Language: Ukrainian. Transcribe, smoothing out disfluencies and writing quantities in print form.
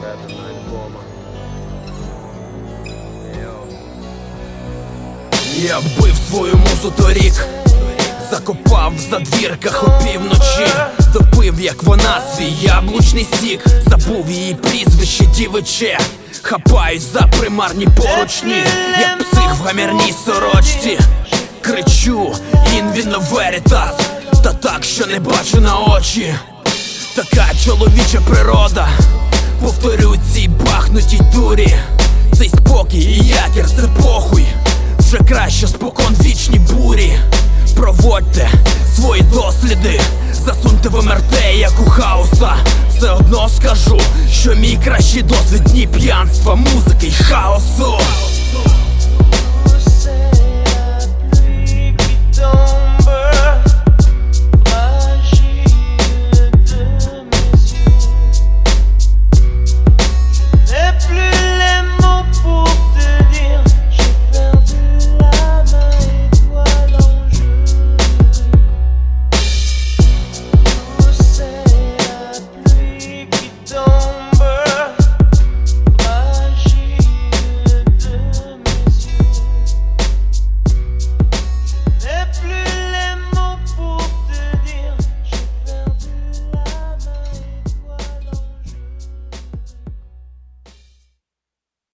середину альбома. Я вбив свою музу торік, закопав в задвірках опівночі, допив, як вона, свій яблучний сік, забув її прізвище дівиче. Хапаюсь за примарні поручні, як псих в гамірній сорочці. Кричу «In vino veritas», та так, що не бачу на очі. Така чоловіча природа, повторю цій бахнутій дурі. Цей спокій і якір, це похуй, вже краще спокон вічні бурі. Проводьте свої досліди, засуньте в МРТ, як у хаоса. Все одно скажу, що мій кращий досвід дні п'янства, музики й хаосу.